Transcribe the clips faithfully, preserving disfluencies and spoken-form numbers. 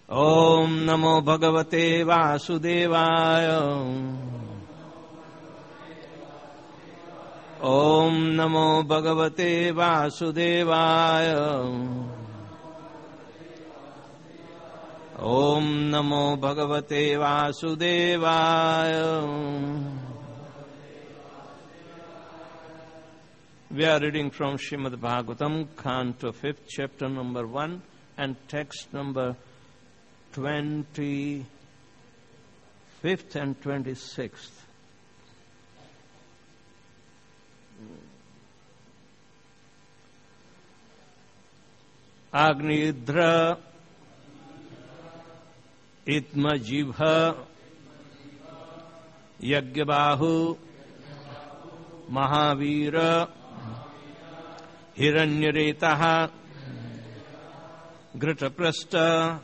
Om Namo Bhagavate Vasudevaya. Om Namo Bhagavate Vasudevaya. Om Namo Bhagavate Vasudevaya. We are reading from Srimad Bhagavatam, Canto fifth, chapter number one, and text number twenty-fifth and twenty-sixth. Agnidra Itma Jivha Yagyabahu Mahavira Hiranyaretaha Gritaprastha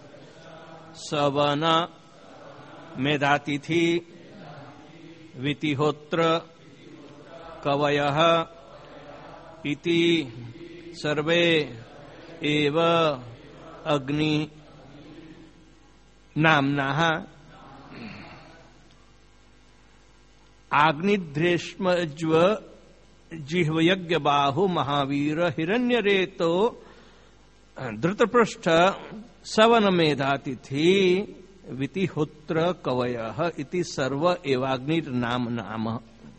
Savana Medatithi Vitihotra Kavayaha Iti Sarve Eva Agni Namnaha. Agnidreshmajva Jihvayagya Bahu Mahavira Hiranyareto Dritaprastha Savanamedhatithi Vitihotra Kavayaha Iti Sarva Evagnir Nam Nama.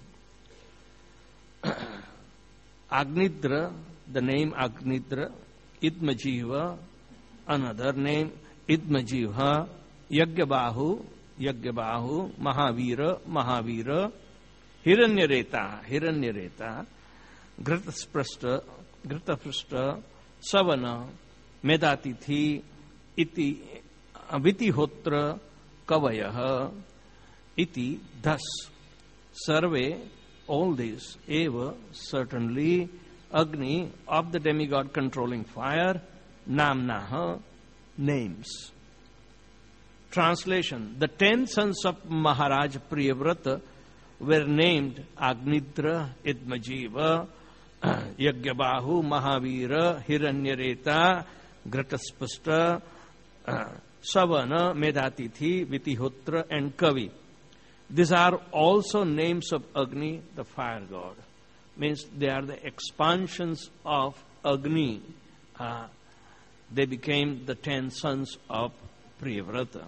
Agnidra, the name Agnidra, Idmajiva, another name Idmajiva, Yagyabahu, Yagyabahu, Mahavira, Mahavira, Hiranyareta, Hiranyareta, Gritaprastha, Gritaprastha, Savana, Medatithi, Iti, Vitihotra, Kavayaha, Iti, thus, Sarve, all this, Eva, certainly, Agni, of the demigod controlling fire, Namnaha, names. Translation: the ten sons of Maharaj Priyavrata were named Agnidra, Idmajiva, Yagyabahu, Mahavira, Hiranyareta, Gritaprastha, Savana, Medatithi, Vitihotra, and Kavi. These are also names of Agni, the fire god. Means they are the expansions of Agni. Uh, they became the ten sons of Priyavrata.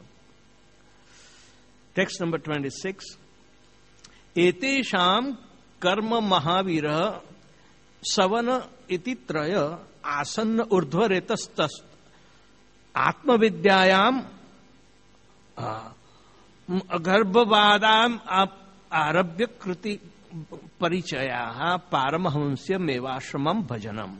Text number twenty-six. Etesham karma mahavira savana iti traya asanna urdhvaretastas atma vidyayam garbhavadam arabhya kriti parichayaha paramahamsya mevashramam bhajanam.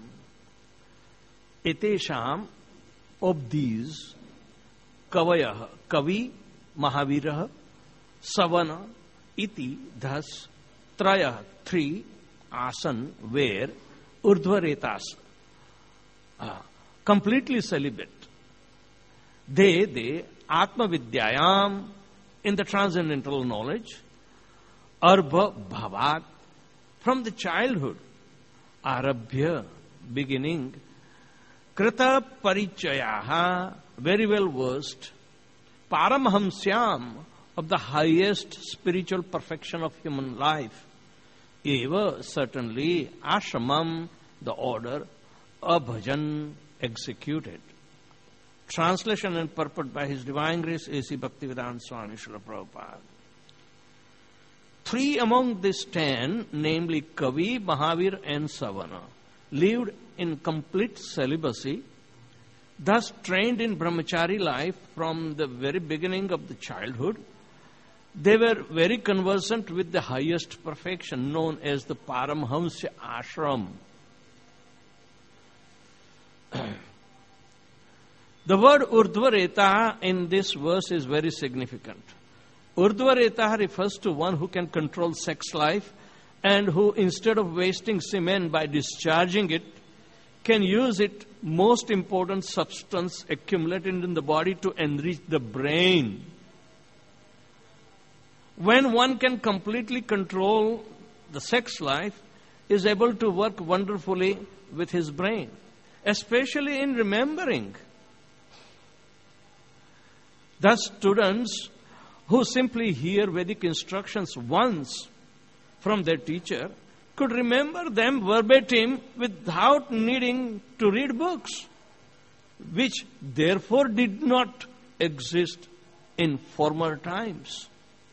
Etesham, of these, kavayah, kavi, mahaviraha, savana, iti, thus, traya, three, asan, where, urdhvaretas, uh, completely celibate. They, they, atma vidyayam, in the transcendental knowledge, arbha bhavat, from the childhood, arabhya, beginning, krita parichayaha, very well versed, paramahamsyam, of the highest spiritual perfection of human life, eva, certainly, ashramam, the order, abhajan, executed. Translation and purport by His Divine Grace A C Bhaktivedanta Swami Srila Prabhupada. Three among these ten, namely Kavi, Mahavir and Savana, lived in complete celibacy, thus trained in brahmachari life from the very beginning of the childhood. They were very conversant with the highest perfection known as the Paramhamsya Ashram. The word Urdhvareta in this verse is very significant. Urdhvareta refers to one who can control sex life and who, instead of wasting semen by discharging it, can use it, most important substance accumulated in the body, to enrich the brain. When one can completely control the sex life, is able to work wonderfully with his brain, especially in remembering. Thus, students who simply hear Vedic instructions once from their teacher could remember them verbatim without needing to read books, which therefore did not exist in former times.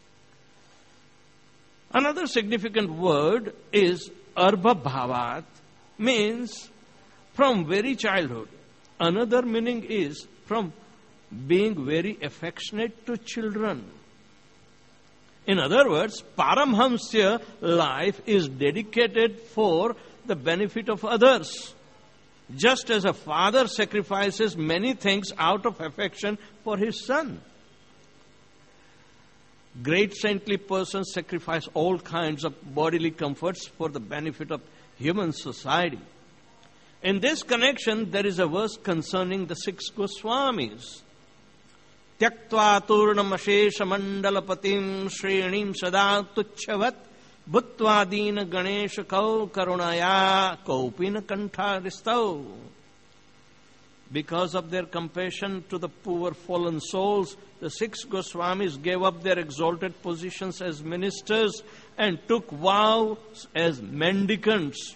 Another significant word is Arbha Bhavat, means from very childhood. Another meaning is from being very affectionate to children. In other words, Paramhamsya life is dedicated for the benefit of others. Just as a father sacrifices many things out of affection for his son. Great saintly persons sacrifice all kinds of bodily comforts for the benefit of human society. In this connection, there is a verse concerning the six Goswamis. Tyaktva turnam ashesha mandalapatim shrenim sada tuchhavat bhutva dina ganesha kau karunaya kaupina kantharistau. Because of their compassion to the poor fallen souls, the six Goswamis gave up their exalted positions as ministers and took vows as mendicants,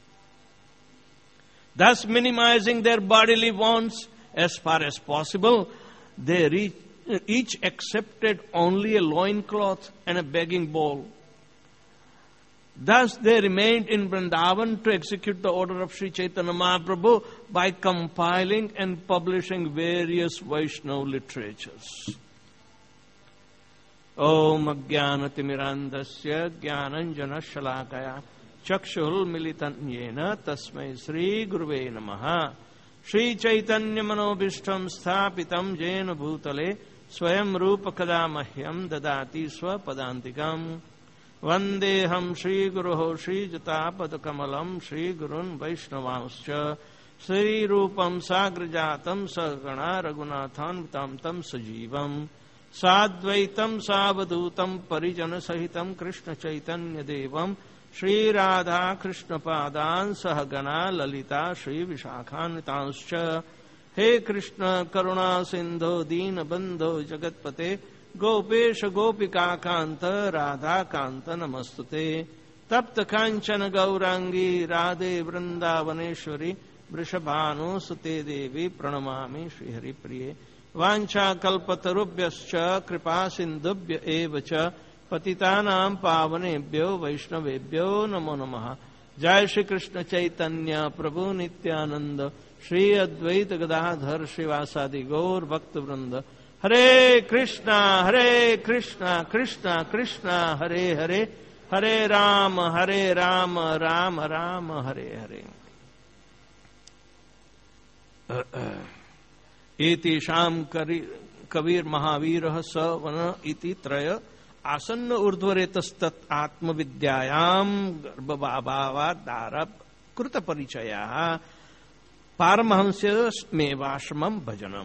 thus minimizing their bodily wants as far as possible. They re- each accepted only a loincloth and a begging bowl. Thus they remained in Vrindavan to execute the order of Sri Chaitanya Mahaprabhu by compiling and publishing various Vaishnava literatures. Om Ajnanatimirandasya Jnananjana Shalakaya Chakshul Militanyena Tasmai Sri Guruve Namaha Sri Chaitanya Manobishtam Sthapitam Jena Bhutale Swayam Rupa Kadamahyam Dadati Swapadantikam Vandeham Shri Guruho Shri Jatapada Kamalam Shri Gurun Vaishnavanscha Sri Rupam Sagrajatam Sagana Raghunathan Vitam Tam Sajivam Sadvaitam Savadutam Parijana Sahitam Krishna Chaitanya Devam Shri Radha Krishna Padan Sahagana Lalita Shri Vishakhanitanscha He Krishna Karuna Sindho Dina Bandho Jagatpate Gopesha Gopika Kanta Radha Kanta Namastute Tapta Kanchana Gaurangi Radhe Vrindavaneshwari Vrishabhanu Sute Devi Pranamami Shri Hari Priye Vancha Kalpatarubhyascha Kripa Sindubhya Evacha Patitanam Pavanebhyo Vaishnavebhyo Namo Namaha Jai Shri Krishna Chaitanya Prabhu Nityananda Shri Advaita Gadadhar Srivasadi Gaur Bhakta Vrinda Hare Krishna, Hare Krishna, Krishna Krishna, Hare Hare, Hare Rama, Hare Rama, Rama Rama, Hare Hare. Iti Sham Kavir Mahavira Savana Iti Traya Asanna Urdhvaretastat Atma Vidyayam Garbhabhava Darab Kruta Parichaya Paramahamsya Mevashmam Bhajanam.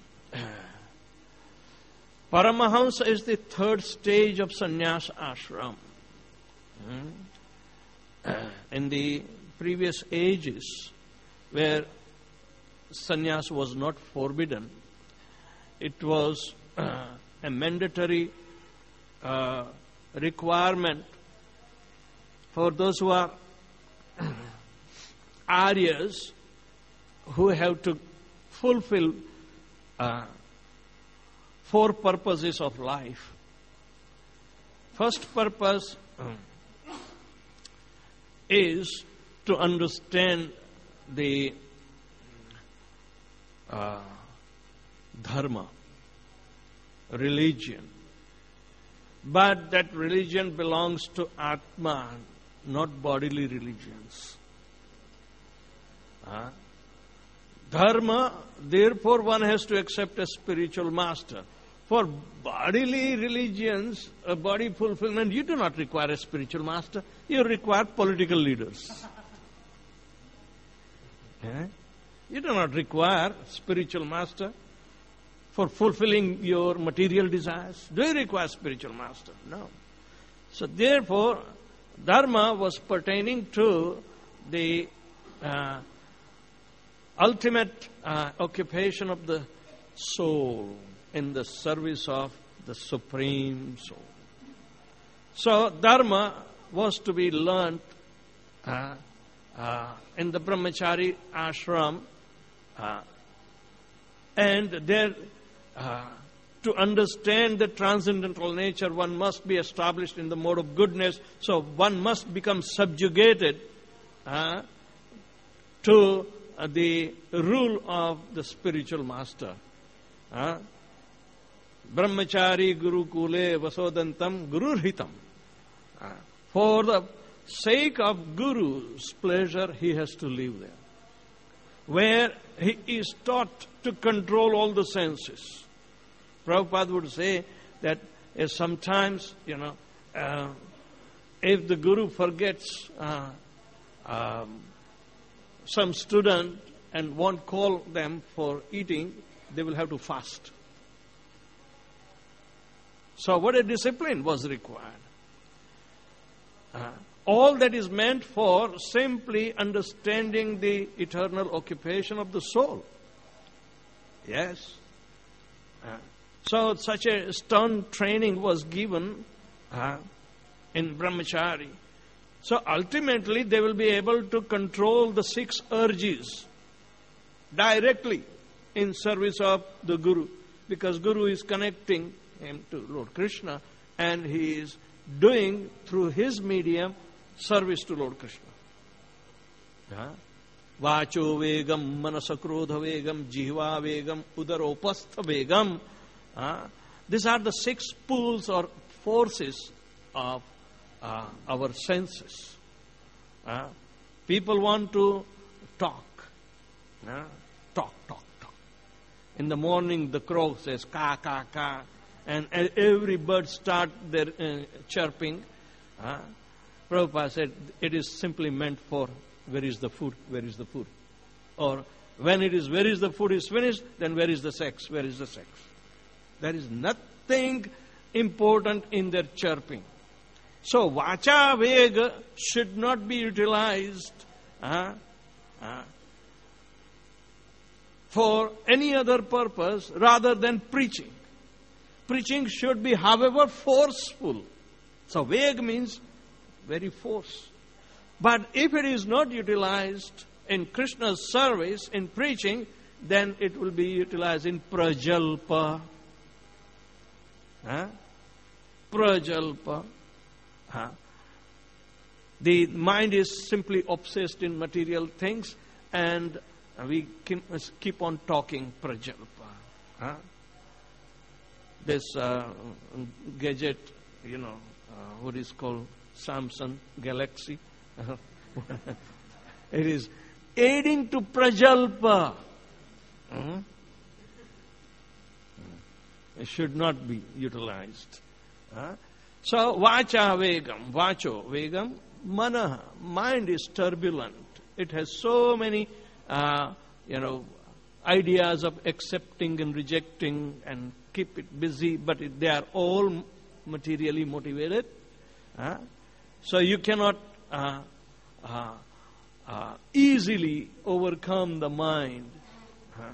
Paramahamsa is the third stage of sannyas ashram. In the previous ages, where sannyas was not forbidden, it was uh, a mandatory uh, requirement for those who are Aryas who have to fulfill uh, four purposes of life. First purpose is to understand the uh, dharma, religion. But that religion belongs to Atma, not bodily religions. Uh, dharma, therefore one has to accept a spiritual master. For bodily religions, a body fulfillment, you do not require a spiritual master. You require political leaders. Okay? You do not require spiritual master for fulfilling your material desires. Do you require spiritual master? No. So therefore, dharma was pertaining to the uh, ultimate uh, occupation of the soul. in the service of the Supreme Soul. So, Dharma was to be learnt uh, uh, in the Brahmachari ashram, uh, and there, uh, to understand the transcendental nature, one must be established in the mode of goodness, so one must become subjugated uh, to uh, the rule of the spiritual master. Uh, Brahmachari Guru Kule Vasodantam Gururhitam. Uh, for the sake of Guru's pleasure, he has to live there, where he is taught to control all the senses. Prabhupada would say that uh, sometimes, you know, uh, if the Guru forgets uh, um, some student and won't call them for eating, they will have to fast. So what a discipline was required. Uh, all that is meant for simply understanding the eternal occupation of the soul. Yes. Uh, so such a stern training was given uh, in Brahmachari. So ultimately they will be able to control the six urges directly in service of the Guru, because Guru is connecting him to Lord Krishna, and he is doing through his medium service to Lord Krishna. Vacho vegam, manasakrodha vegam, jihva vegam, udaropastha vegam. These are the six pools or forces of uh, our senses. Uh, people want to talk. Uh, talk, talk, talk. In the morning the crow says ka, ka, ka. And every bird start their uh, chirping. Uh, Prabhupada said it is simply meant for where is the food, where is the food. Or when it is where is the food is finished, then where is the sex, where is the sex. There is nothing important in their chirping. So Vacha Vega should not be utilized uh, uh, for any other purpose rather than preaching. Preaching should be, however, forceful. So, Veg means very force. But if it is not utilized in Krishna's service, in preaching, then it will be utilized in prajalpa. Huh? Prajalpa. Huh? The mind is simply obsessed in material things, and we keep on talking prajalpa. Huh? This uh, gadget, you know, uh, what is called Samsung Galaxy. It is aiding to prajalpa. Mm-hmm. It should not be utilized. Uh, so, vacha vegam, vacho vegam, mana, mind is turbulent. It has so many, uh, you know, ideas of accepting and rejecting and keep it busy, but it, they are all materially motivated. Uh, so you cannot uh, uh, uh, easily overcome the mind. Uh,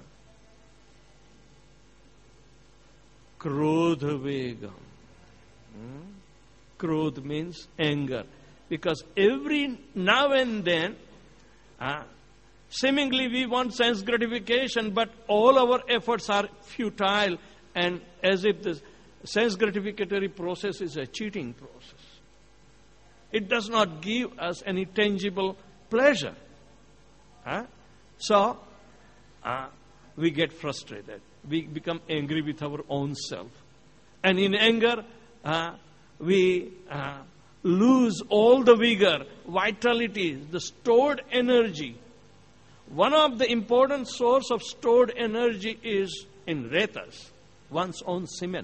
Krodha vegam. Hmm? Krodh means anger. Because every now and then, uh, seemingly we want sense gratification, but all our efforts are futile, and as if the sense gratificatory process is a cheating process. It does not give us any tangible pleasure. Huh? So, uh, we get frustrated. We become angry with our own self. And in anger, uh, we uh, lose all the vigor, vitality, the stored energy. One of the important source of stored energy is in retas, one's own semen.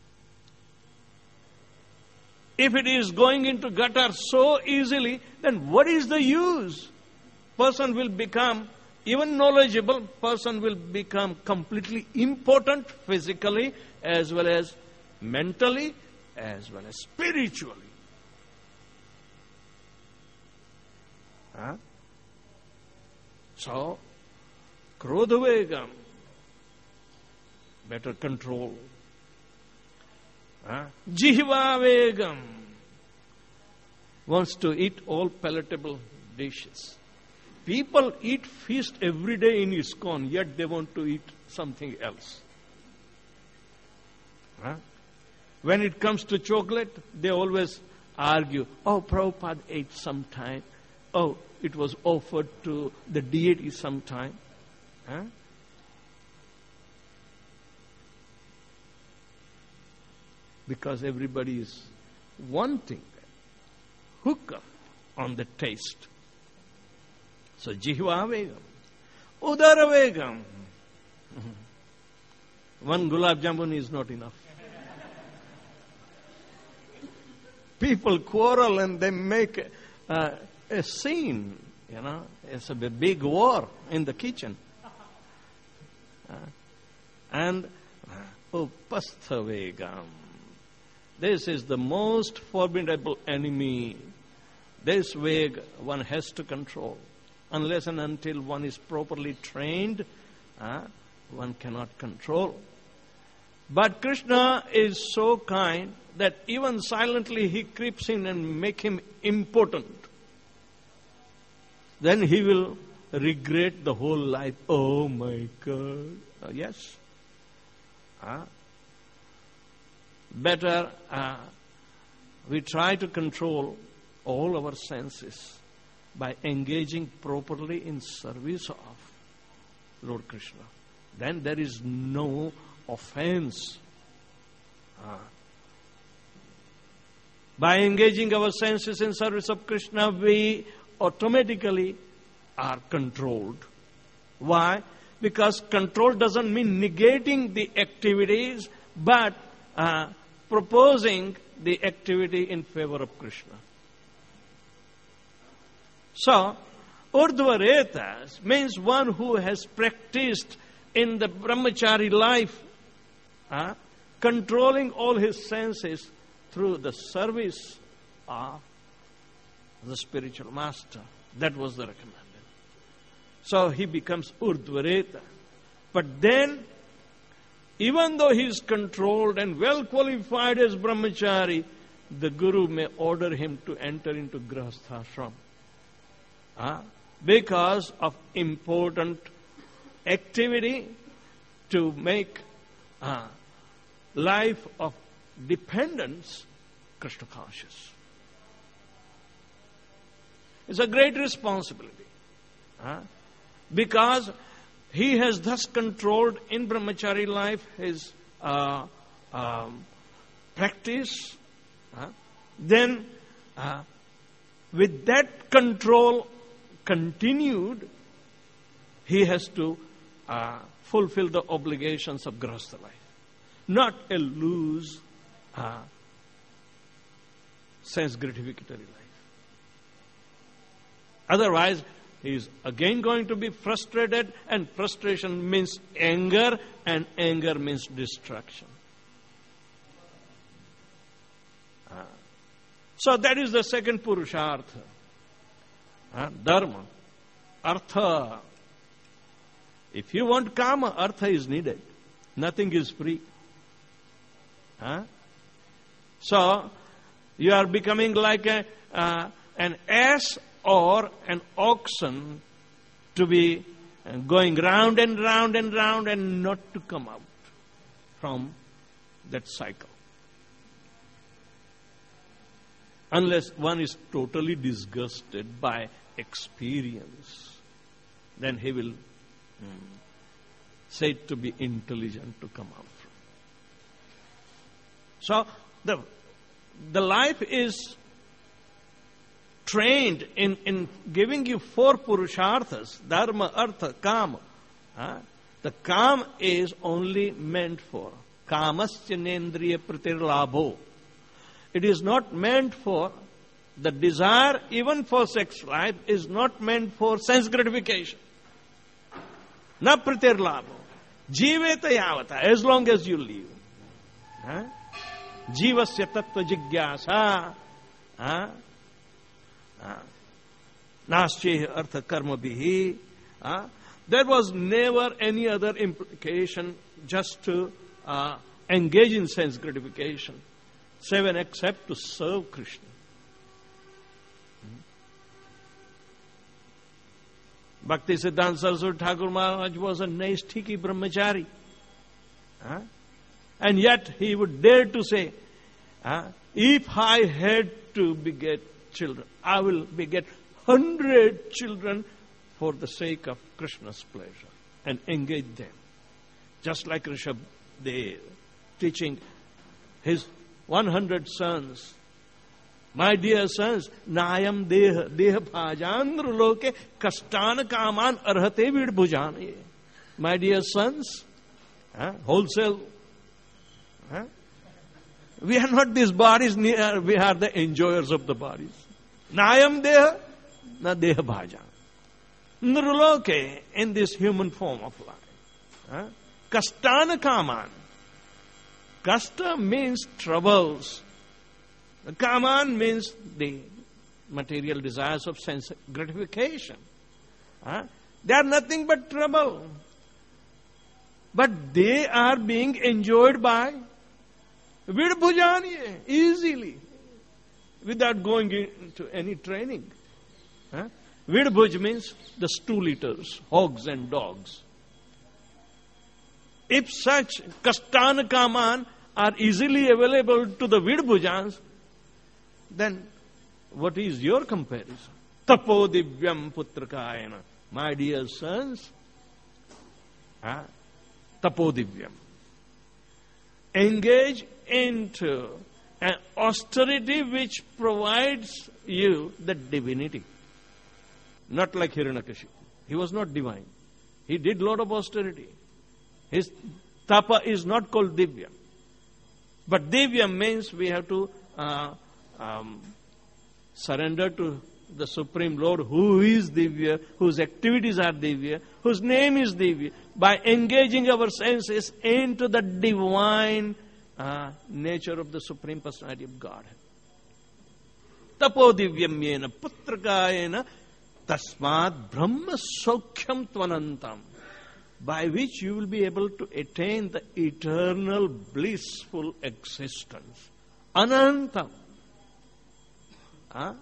If it is going into gutter so easily, then what is the use? Person will become, even knowledgeable, person will become completely impotent physically as well as mentally as well as spiritually. Huh? So, krodhavegam, better control. Huh? Jihva Vegam wants to eat all palatable dishes. People eat feast every day in ISKCON, yet they want to eat something else. Huh? When it comes to chocolate, they always argue, oh, Prabhupada ate sometime. Oh, it was offered to the deity sometime. Huh? Because everybody is wanting that. Hook up on the taste. So, Jihva Vegam. Udara Vegam. One gulab jamun is not enough. People quarrel and they make uh, a scene, you know. It's a big war in the kitchen. Uh, and Upastha Vegam. This is the most formidable enemy. This Veg one has to control. Unless and until one is properly trained, uh, one cannot control. But Krishna is so kind that even silently he creeps in and make him impotent. Then he will regret the whole life. Oh my God. Uh, yes. Uh, better uh, we try to control all our senses by engaging properly in service of Lord Krishna. Then there is no offense. Uh, by engaging our senses in service of Krishna, we automatically are controlled. Why? Because control doesn't mean negating the activities, but uh, proposing the activity in favor of Krishna. So, Urdhvaretas means one who has practiced in the brahmachari life, uh, controlling all his senses through the service of the spiritual master. That was the recommended. So he becomes Urdhvareta. But then, even though he is controlled and well qualified as brahmachari, the Guru may order him to enter into grahasthashram. Uh, because of important activity to make uh, life of dependence Krishna conscious. It's a great responsibility. Uh, because he has thus controlled in brahmachari life his uh, um, practice. Uh, then uh, with that control continued, he has to uh, fulfill the obligations of grahastha life. Not a loose, uh, sense gratificatory life. Otherwise, he is again going to be frustrated, and frustration means anger, and anger means destruction. Uh, so that is the second purushartha. Uh, dharma, artha. If you want kama, artha is needed. Nothing is free. Huh? So, you are becoming like a, uh, an ass or an oxen to be going round and round and round and not to come out from that cycle. Unless one is totally disgusted by experience, then he will hmm, say to be intelligent to come out from. So the the life is trained in, in giving you four purusharthas, dharma, artha, kama. Huh? The kam is only meant for kamasya nendriya pratirlabho. It is not meant for the desire, even for sex life, is not meant for sense gratification. Na pratirlabho. Jiveta yavata, as long as you live. Huh? Jivasya tattva jigyasa. Huh? Nascheh artha karma bihi. There was never any other implication just to uh, engage in sense gratification. Seven, except to serve Krishna. Bhakti Siddhanta Saraswati Thakur Maharaj was a Naistiki brahmachari. Huh? And yet he would dare to say, huh, if I had to beget children, I will beget hundred children for the sake of Krishna's pleasure and engage them. Just like Rishabh, teaching his one hundred sons, my dear sons, nayam deha deha bhajandra loke kastana kaman arhate vid bhujane. My dear sons, huh, wholesale, huh? We are not these bodies, we are the enjoyers of the bodies. Nayam deha, na deha bhajan. Nruloke, in this human form of life. Huh? Kastana kaman. Kasta means troubles. Kaman means the material desires of sense gratification. Huh? They are nothing but trouble. But they are being enjoyed by Vidbhujaniye, easily, without going into any training. Huh? Vidbhuj means the stool eaters, hogs and dogs. If such Kastana Kaman are easily available to the Vidbhujans, then what is your comparison? Tapo divyam putrakayana. My dear sons, huh? Tapo divyam. Engage into an austerity which provides you the divinity. Not like Hiranyakashipu. He was not divine. He did lot of austerity. His tapa is not called divyam. But divyam means we have to uh, um, surrender to the Supreme Lord, who is divya, whose activities are divya, whose name is divya, by engaging our senses into the divine uh, nature of the Supreme Personality of God. Tapo divyam yena putrakayena tasmad brahma sokhyam tvanantam, by which you will be able to attain the eternal blissful existence. Anantam. Huh?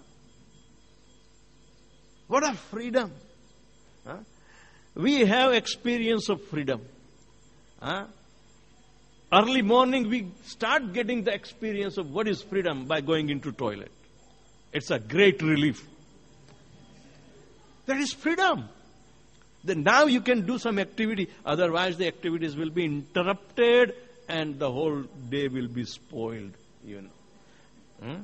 What a freedom. Huh? We have experience of freedom. Huh? Early morning we start getting the experience of what is freedom by going into toilet. It's a great relief. That is freedom. Then now you can do some activity, otherwise the activities will be interrupted and the whole day will be spoiled, you know. Hmm?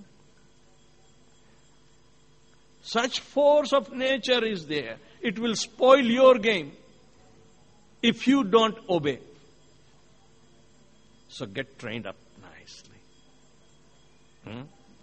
Such force of nature is there. It will spoil your game if you don't obey. So get trained up nicely. Hmm?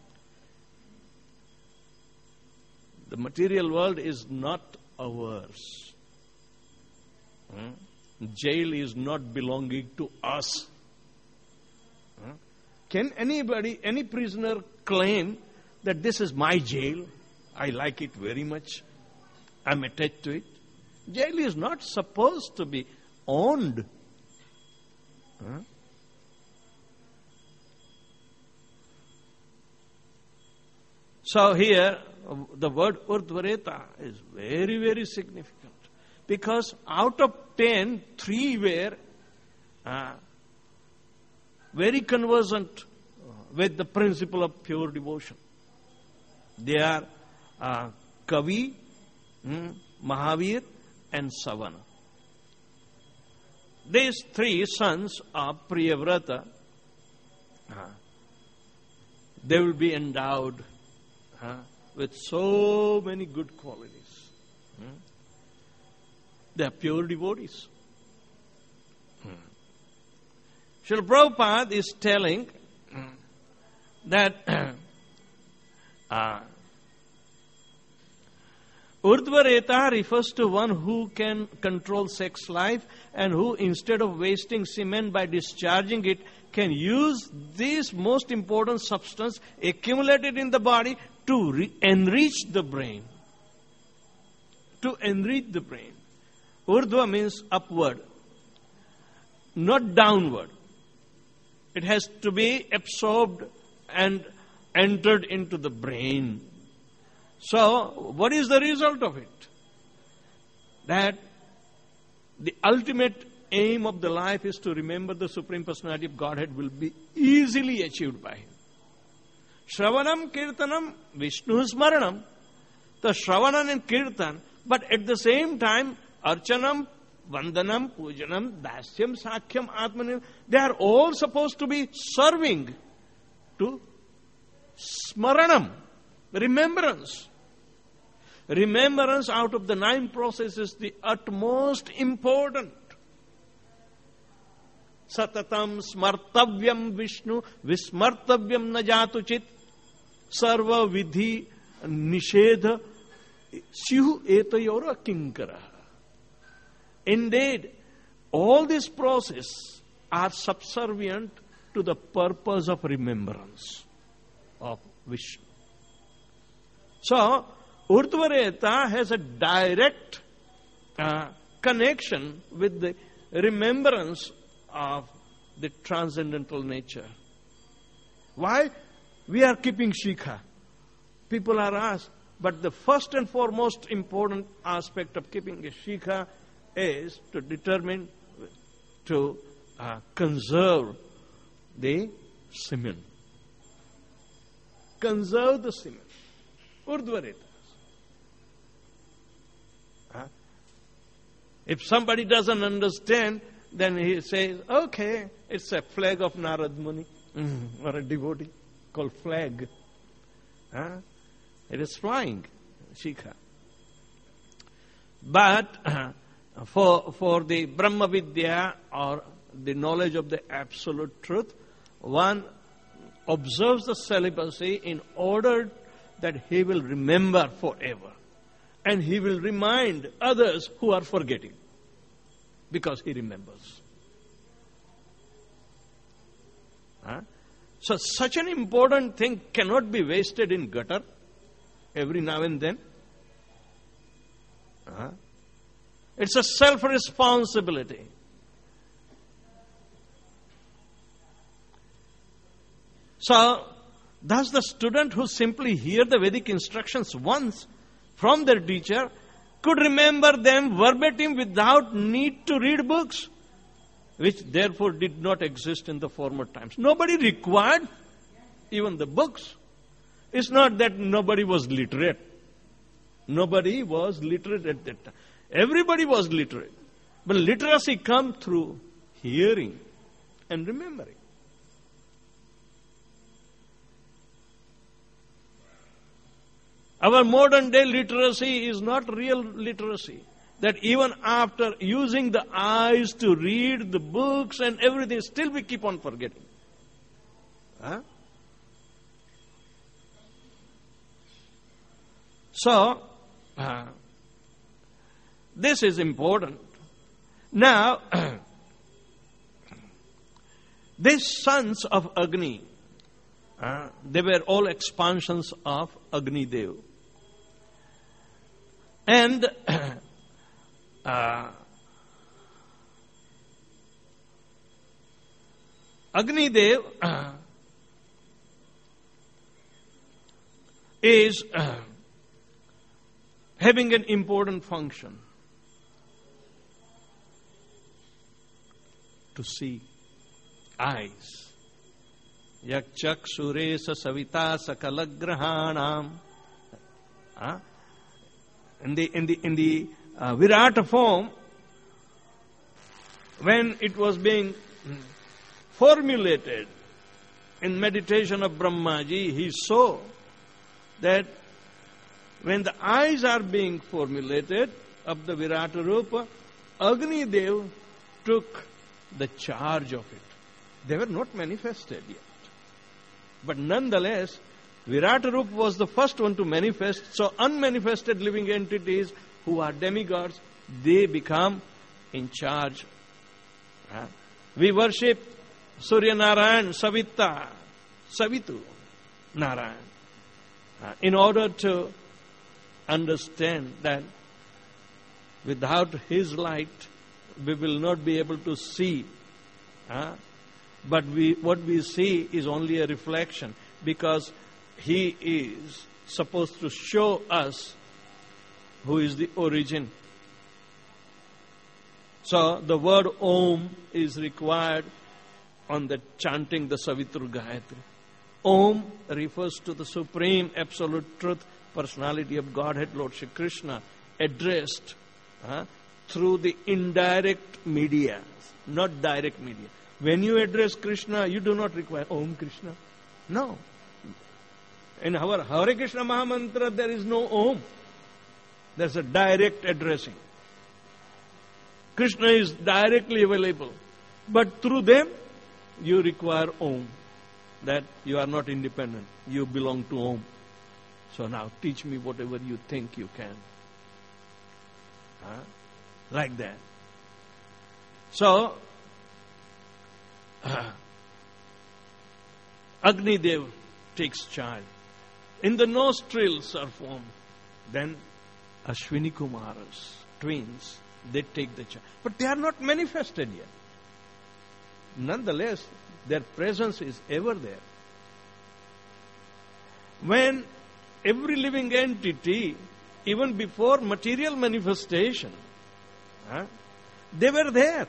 The material world is not ours. Hmm? Jail is not belonging to us. Hmm? Can anybody, any prisoner claim that this is my jail? I like it very much. I'm attached to it. Jail is not supposed to be owned. Huh? So here, the word Urdhvareta is very, very significant. Because out of ten, three were uh, very conversant with the principle of pure devotion. They are Uh, Kavi, hmm, Mahavir, and Savana. These three sons of Priyavrata, uh, they will be endowed uh, with so many good qualities. Hmm? They are pure devotees. Hmm. Srila Prabhupada is telling hmm, that uh, Urdhvareta refers to one who can control sex life and who, instead of wasting semen by discharging it, can use this most important substance accumulated in the body to re- enrich the brain. To enrich the brain. Urdhva means upward, not downward. It has to be absorbed and entered into the brain. So, what is the result of it? That the ultimate aim of the life is to remember the Supreme Personality of Godhead will be easily achieved by him. Shravanam, Kirtanam, Vishnu Smaranam. The Shravanam and Kirtan, but at the same time, Archanam, Vandanam, Pujanam, Dasyam, Sakhyam, Atmanam, they are all supposed to be serving to Smaranam, remembrance. Remembrance out of the nine processes, the utmost important. Satatam smartavyam Vishnu, vismartavyam najatu chit, sarva vidhi nishedha, sihu etayora kinkara. Indeed, all these processes are subservient to the purpose of remembrance of Vishnu. So, Urdhvareta has a direct uh, connection with the remembrance of the transcendental nature. Why? We are keeping Shikha. People are asked, but the first and foremost important aspect of keeping a Shikha is to determine, to uh, conserve the semen. Conserve the semen. Urdhvareta. Huh? If somebody doesn't understand, then he says, okay, it's a flag of Narad Muni, mm, or a devotee called flag. Huh? It is flying, Shikha. But uh, for, for the Brahma Vidya, or the knowledge of the absolute truth, one observes the celibacy in order that he will remember forever. And he will remind others who are forgetting, because he remembers. Huh? So such an important thing cannot be wasted in gutter every now and then. Huh? It's a self-responsibility. So, thus the student who simply hear the Vedic instructions once from their teacher could remember them verbatim without need to read books, which therefore did not exist in the former times. Nobody required even the books. It's not that nobody was literate. Nobody was literate at that time. Everybody was literate. But literacy comes through hearing and remembering. Our modern day literacy is not real literacy. That even after using the eyes to read the books and everything, still we keep on forgetting. Huh? So, uh, this is important. Now, these sons of Agni, uh, they were all expansions of Agni Dev. And uh, Agni Dev uh, is uh, having an important function to see. Eyes. Yakchak suresa savita sakalagrahanam. Huh? In the in the in the uh, Virata form, when it was being formulated in meditation of Brahmaji, he saw that when the eyes are being formulated of the Virata Rupa, Agni Dev took the charge of it. They were not manifested yet. But nonetheless, Virata Rupa was the first one to manifest, so unmanifested living entities who are demigods, they become in charge. Uh, we worship Surya Narayan, Savita, Savitu Narayan, uh, in order to understand that without his light, we will not be able to see uh, But we, what we see is only a reflection, because he is supposed to show us who is the origin. So the word Om is required on the chanting the Savitru Gayatri. Om refers to the supreme absolute truth, personality of Godhead, Lord Shri Krishna, addressed uh, through the indirect media, not direct media. When you address Krishna, you do not require Om Krishna. No. In our Hare Krishna Mahamantra, there is no Om. There's a direct addressing. Krishna is directly available. But through them, you require Om. That you are not independent. You belong to Om. So now teach me whatever you think you can. Huh? Like that. So, uh, Agni Dev takes charge. In the nostrils are formed. Then Ashwini Kumaras, twins, they take the charge. But they are not manifested yet. Nonetheless, their presence is ever there. When every living entity, even before material manifestation, huh, they were there.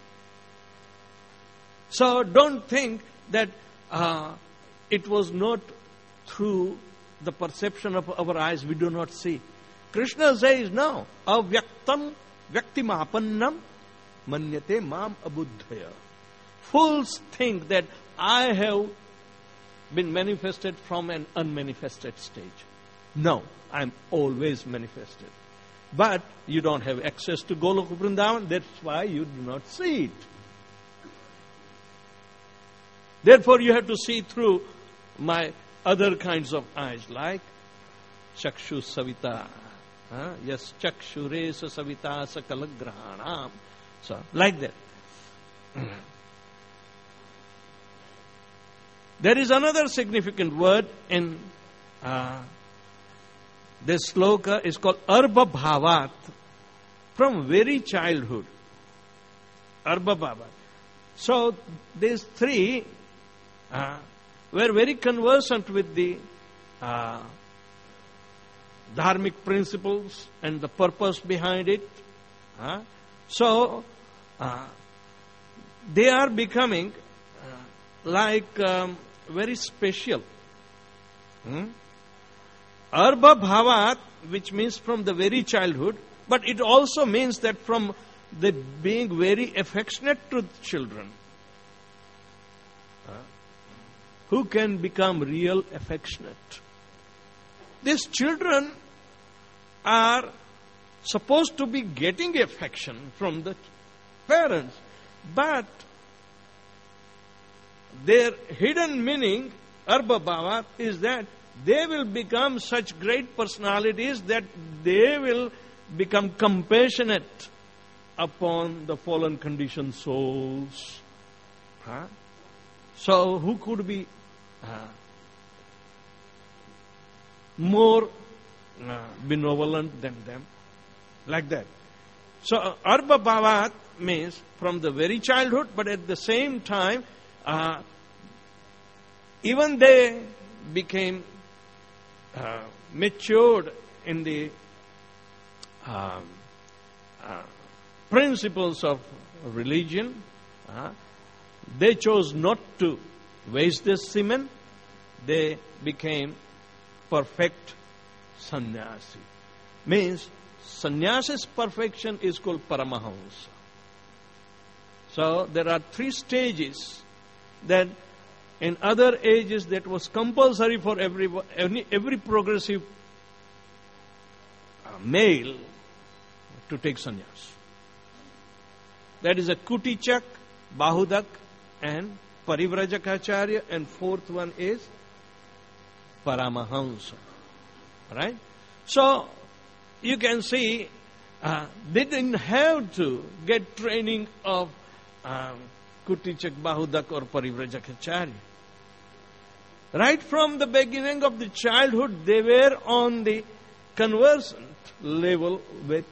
So don't think that uh, it was not through the perception of our eyes we do not see. Krishna says, no, avyaktam vyaktimapannam manyate mam abuddhaya. Fools think that I have been manifested from an unmanifested stage. No, I am always manifested. But you don't have access to Golok Vrindavan, that's why you do not see it. Therefore you have to see through my other kinds of eyes, like Chakshu Savita. Huh? Yes, Chakshure Savita Sakalagrahanam. So, like that. There is another significant word in uh, this sloka, is called Arba Bhavat, from very childhood. Arba Bhavat. So, these three uh, were very conversant with the uh, dharmic principles and the purpose behind it. Uh, so, uh, they are becoming uh, like um, very special. Hmm? Arba Bhavat, which means from the very childhood, but it also means that from the being very affectionate to children. Uh, who can become real affectionate? These children are supposed to be getting affection from the parents, but their hidden meaning, Arba Bhavat, is that they will become such great personalities that they will become compassionate upon the fallen conditioned souls. Huh? So who could be uh, more uh, benevolent than them? Like that. So uh, Arba Bhavat means from the very childhood, but at the same time, uh, even they became uh, matured in the uh, uh, principles of religion. Uh, they chose not to waste their semen. They became perfect sannyasi. Means sannyasi's perfection is called Paramahamsa. So there are three stages that in other ages that was compulsory for every every, every progressive uh, male to take sannyas. That is a Kutichak, Bahudak, and Parivrajakacharya, and fourth one is Paramahamsa. Right? So, you can see uh, they didn't have to get training of um, Kutichak, Bahudak, or Parivrajakacharya. Right from the beginning of the childhood, they were on the conversant level with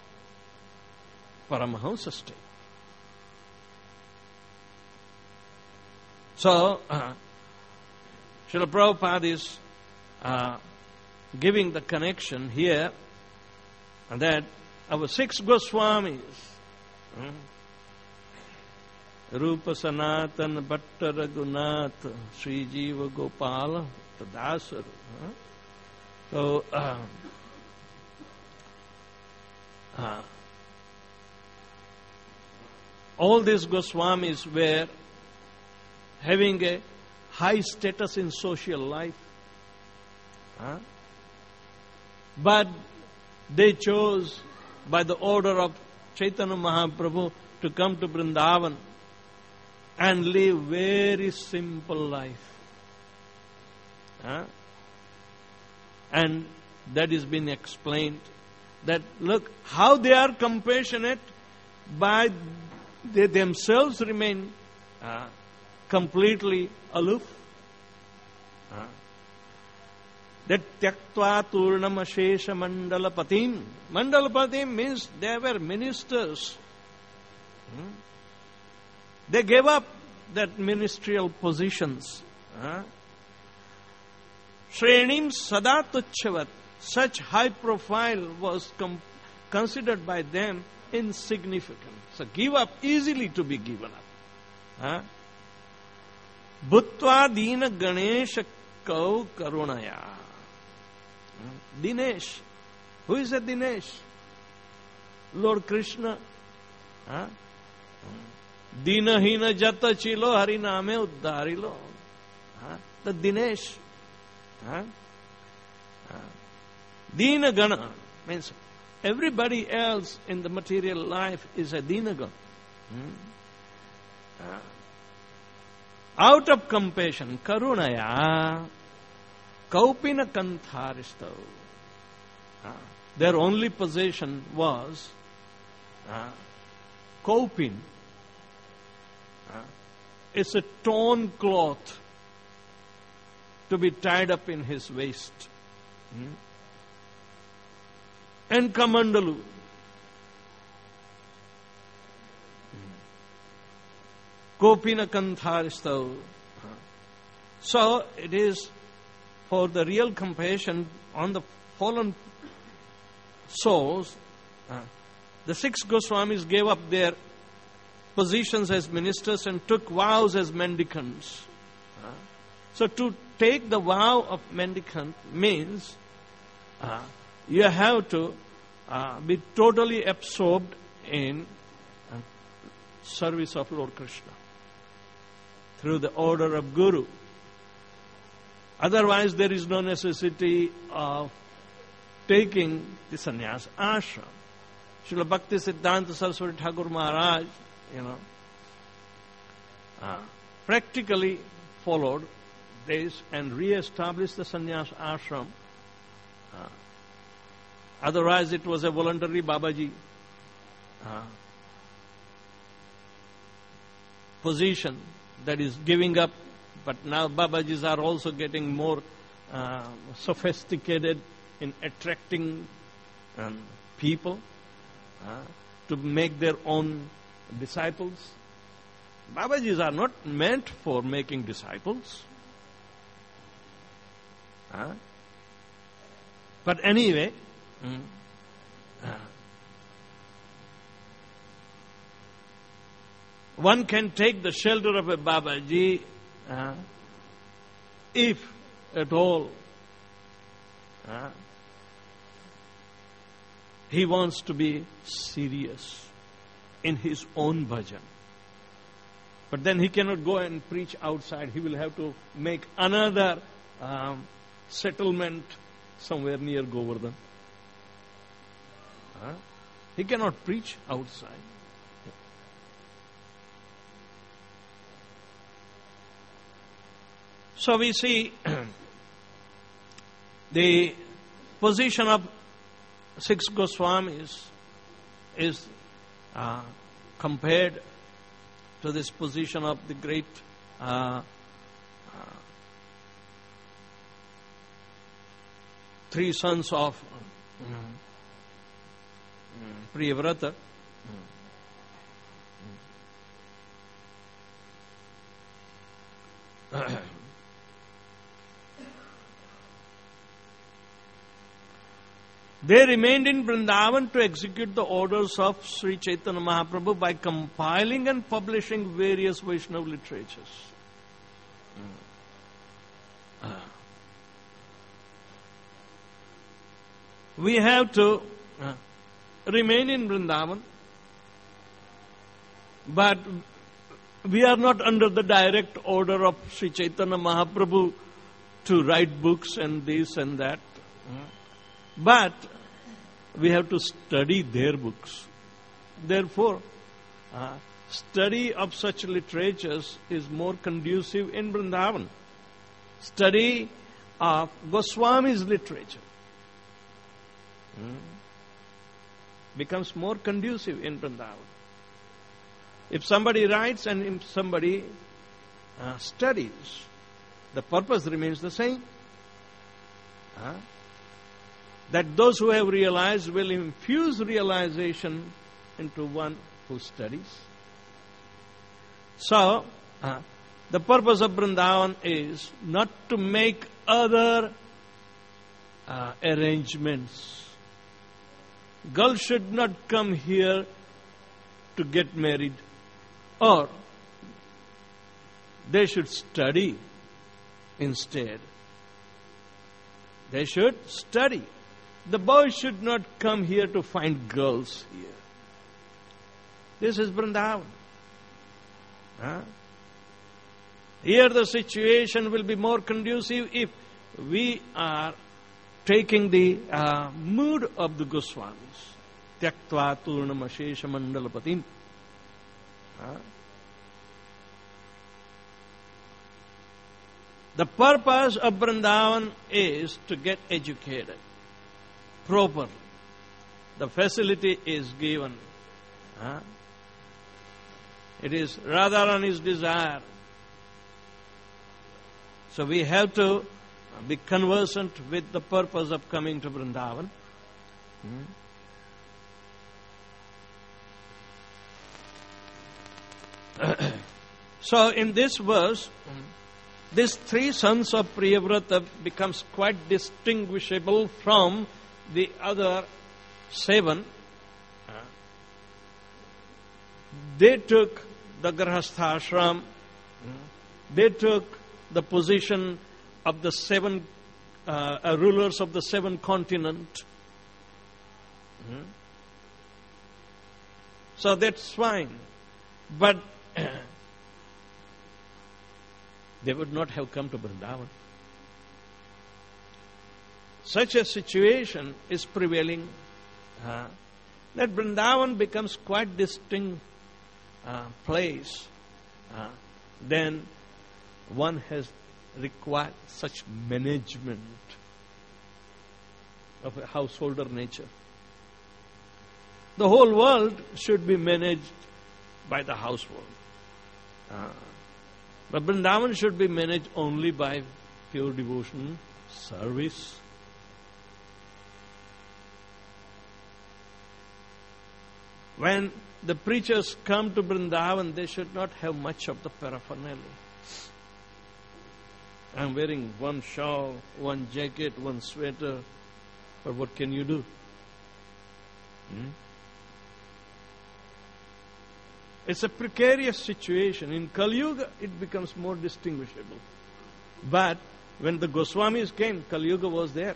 Paramahamsa state. So, uh, Srila Prabhupada is uh, giving the connection here that our six Goswamis, hmm, Rupa Sanatan Bhatta Raghunath Sri Jiva Gopala Tadasar. Huh? So, uh, uh, all these Goswamis were having a high status in social life. Huh? But they chose, by the order of Chaitanya Mahaprabhu, to come to Vrindavan and live very simple life. Huh? And that is been explained, that look how they are compassionate, by they themselves remain uh, completely aloof. Uh, that tyaktva turnam ashesha mandalapatim. Mandalapatim means they were ministers. Hmm? They gave up that ministerial positions. Uh, Shrenim sada tuchhavat. Such high profile was com- considered by them insignificant. So give up, easily to be given up. Huh? Bhutva dina Ganesha kau karunaya. Dinesh. Who is a Dinesh? Lord Krishna. Huh? Dina hina jata chilo hariname uddarilo. Huh? The Dinesh. Huh? Huh? Dina Gana means everybody else in the material life is a Dinaga. Hmm? Uh, out of compassion, Karunaya, Kaupina Kantharistau. Uh, their only possession was uh, Kaupin. Uh, it's a torn cloth to be tied up in his waist. Hmm? And Kamandalu. Kopina Kantharistau. So it is for the real compassion on the fallen souls. Uh, the six Goswamis gave up their positions as ministers and took vows as mendicants. Uh, so to take the vow of mendicant means uh, you have to uh, be totally absorbed in uh, service of Lord Krishna through the order of Guru. Otherwise, there is no necessity of taking the sannyas ashram. Srila Bhakti Siddhanta Saraswati Thakur Maharaj, you know, uh, practically followed this and re-established the sannyas ashram. Uh, otherwise, it was a voluntary Babaji uh, position that is giving up. But now Babajis are also getting more uh, sophisticated in attracting um, people uh, to make their own disciples. Babajis are not meant for making disciples. Uh, but anyway, mm, uh, one can take the shelter of a Babaji uh, if at all uh, he wants to be serious in his own bhajan. But then he cannot go and preach outside. He will have to make another um, settlement somewhere near Govardhan. Uh, he cannot preach outside. So we see the position of six Goswamis is uh, compared to this position of the great uh, uh, three sons of uh, Priyavrata. They remained in Vrindavan to execute the orders of Sri Chaitanya Mahaprabhu by compiling and publishing various Vaishnava literatures. We have to remain in Vrindavan, but we are not under the direct order of Sri Chaitanya Mahaprabhu to write books and this and that. But we have to study their books. Therefore, uh, study of such literatures is more conducive in Vrindavan. Study of Goswami's literature hmm, becomes more conducive in Vrindavan. If somebody writes and if somebody uh, studies, the purpose remains the same. Huh? That those who have realized will infuse realization into one who studies. So, uh, the purpose of Vrindavan is not to make other uh, arrangements. Girls should not come here to get married, or they should study instead. They should study. The boys should not come here to find girls here. This is Vrindavan. Huh? Here the situation will be more conducive if we are taking the uh, mood of the Goswamis. Tyaktva turnam ashesha mandalapatim. Huh? The purpose of Vrindavan is to get educated properly. The facility is given. Huh? It is Radharani's desire. So we have to be conversant with the purpose of coming to Vrindavan. Hmm. So in this verse, these three sons of Priyavrata becomes quite distinguishable from the other seven. They took the Grahasthashram. They took the position of the seven uh, rulers of the seven continent. So that's fine. But they would not have come to Vrindavan. Such a situation is prevailing, uh, that Vrindavan becomes quite distinct uh, place. Uh, then one has required such management of a householder nature. The whole world should be managed by the household. Uh, but Vrindavan should be managed only by pure devotion, service. When the preachers come to Vrindavan, they should not have much of the paraphernalia. I'm wearing one shawl, one jacket, one sweater, but what can you do? Hmm? It's a precarious situation. In Kali Yuga, it becomes more distinguishable. But when the Goswamis came, Kali Yuga was there.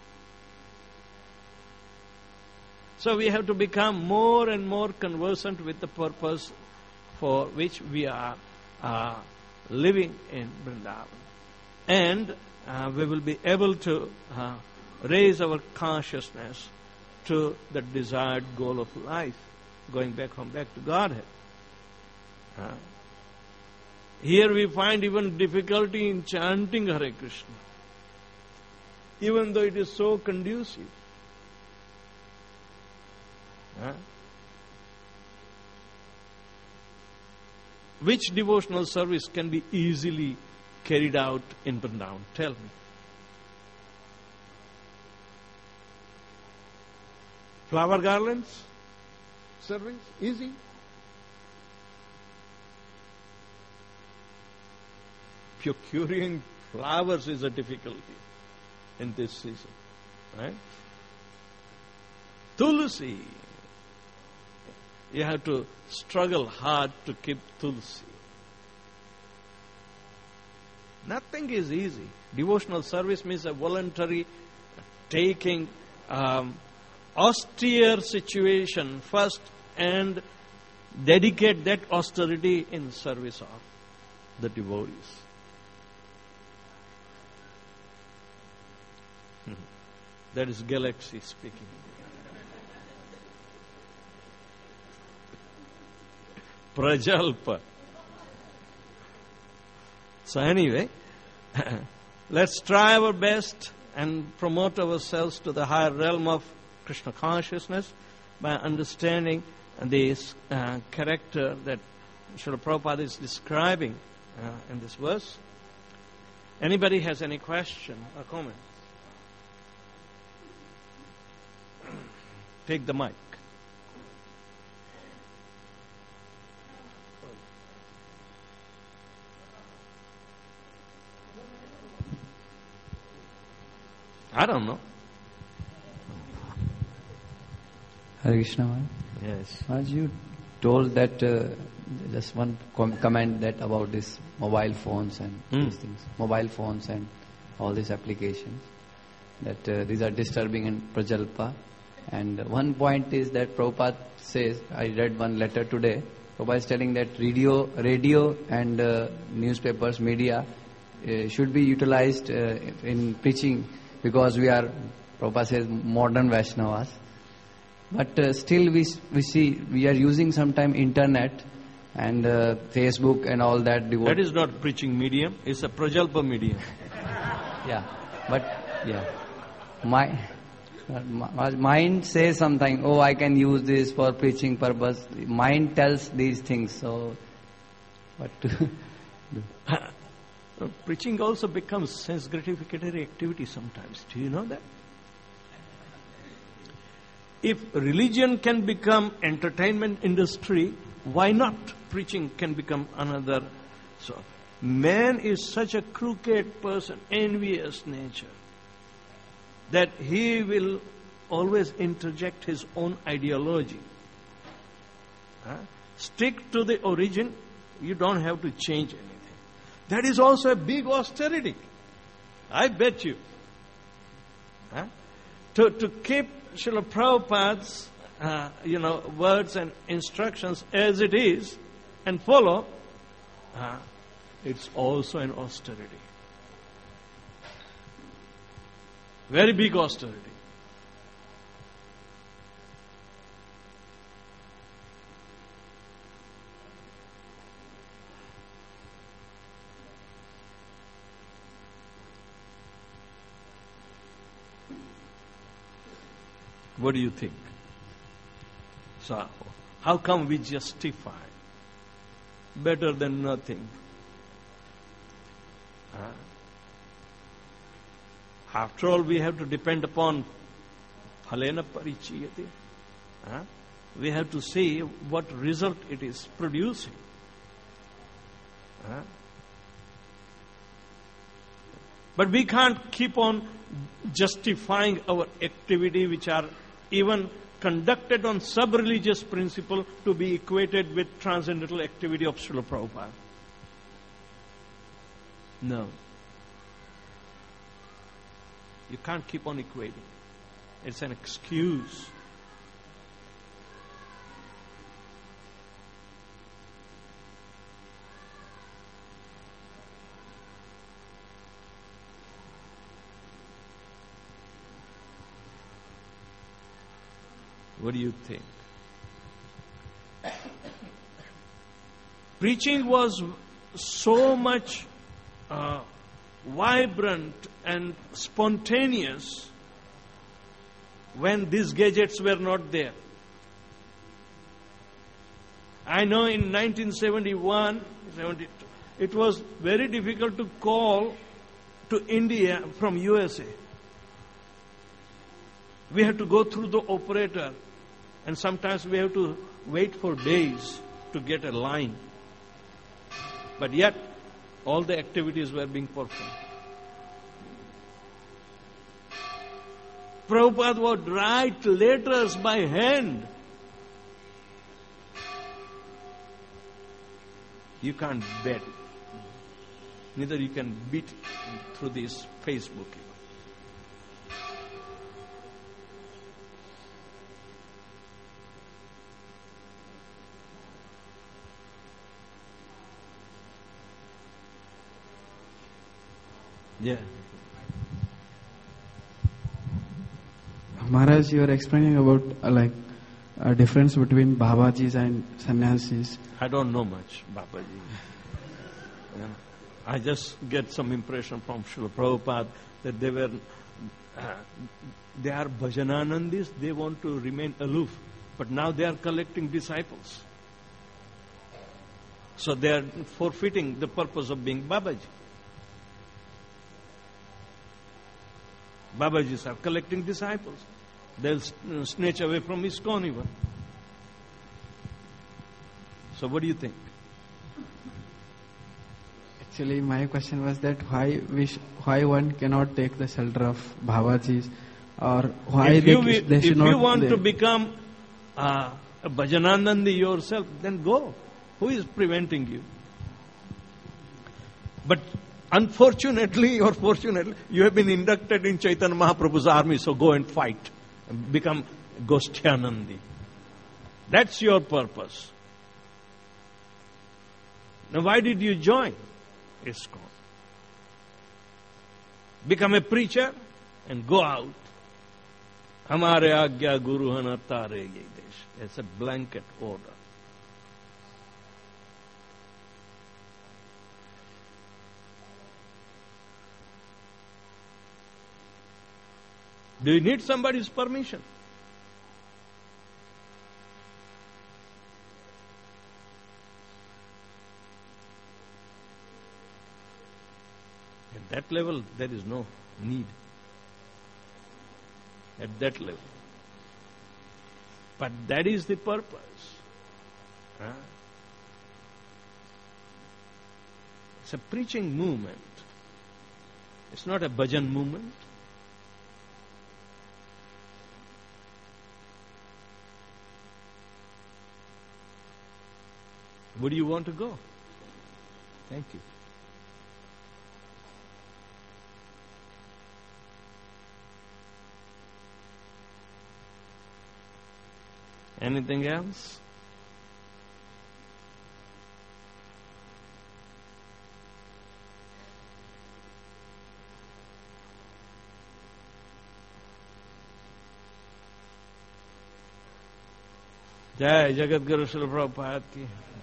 So we have to become more and more conversant with the purpose for which we are uh, living in Vrindavan. And uh, we will be able to uh, raise our consciousness to the desired goal of life, going back home, back to Godhead. Uh, here we find even difficulty in chanting Hare Krishna, even though it is so conducive. Uh, which devotional service can be easily carried out in Vrindavan? Tell me. Flower garlands? Service? Easy. procuring flowers is a difficulty in this season. Right? Tulsi. You have to struggle hard to keep Tulsi. Nothing is easy. Devotional service means a voluntary taking um, austere situation first and dedicate that austerity in service of the devotees. Hmm. That is Galaxy speaking. Prajalpa. So anyway, let's try our best and promote ourselves to the higher realm of Krishna consciousness by understanding this uh, character that Srila Prabhupada is describing uh, in this verse. Anybody has any question or comment? Take the mic. I don't know. Hare Krishna Maharaj. Yes. Maharaj, you told that uh, just one com- comment that about this mobile phones and Mm. these things, mobile phones and all these applications, that uh, these are disturbing in Prajalpa. And one point is that Prabhupada says, I read one letter today, Prabhupada is telling that radio, radio and uh, newspapers, media uh, should be utilized uh, in preaching, because we are, Prabhupada says, modern Vaishnavas. But uh, still we we see, we are using sometime internet and uh, Facebook and all that. Devote. That is not preaching medium, it's a Prajalpa medium. Yeah, but yeah. My, my mind says something, oh, I can use this for preaching purpose. Mind tells these things, so what to do? Uh, Preaching also becomes sense gratificatory activity sometimes. Do you know that? If religion can become entertainment industry, why not preaching can become another? So, man is such a crooked person, envious nature, that he will always interject his own ideology. Huh? Stick to the origin, you don't have to change anything. That is also a big austerity. I bet you. Huh? To, to keep Srila Prabhupada's uh, you know, words and instructions as it is and follow, uh, it's also an austerity. Very big austerity. What do you think? So, how come we justify better than nothing? Huh? After all, we have to depend upon phalena parichiyate. Huh? We have to see what result it is producing. Huh? But we can't keep on justifying our activity, which are even conducted on sub-religious principle, to be equated with transcendental activity of Srila Prabhupada. No. You can't keep on equating. It's an excuse. What do you think? Preaching was so much uh, vibrant and spontaneous when these gadgets were not there. I know in nineteen seventy-one, seventy-two, it was very difficult to call to India from U S A. We had to go through the operator, and sometimes we have to wait for days to get a line. But yet, All the activities were being performed. Prabhupada would write letters by hand. You can't bet. Neither you can beat through this Facebook. Yeah. Maharaj, you are explaining about uh, like a difference between Babajis and sannyasis. I don't know much, Babaji. Yeah. I just get some impression from Srila Prabhupada that they were, uh, they are bhajananandis, they want to remain aloof, but now they are collecting disciples. So they are forfeiting the purpose of being Babaji. Babajis are collecting disciples. They'll snatch away from ISKCON even. So what do you think? Actually, my question was that why we sh- why one cannot take the shelter of Babajis, or why if they, you, sh- they if should you not... want they, to become uh, a Bhajananandi yourself, then go. Who is preventing you? But unfortunately or fortunately, you have been inducted in Chaitanya Mahaprabhu's army, so go and fight. And become Gosthyanandi. That's your purpose. Now why did you join ISKCON? Become a preacher and go out. Hamare agya guru hana tare ye desh. It's a blanket order. Do you need somebody's permission? At that level, there is no need. At that level. But that is the purpose. Huh? It's a preaching movement. It's not a bhajan movement. Where do you want to go? Thank you. Anything else? Jai Jagat Guru Srila Prabhupada ki.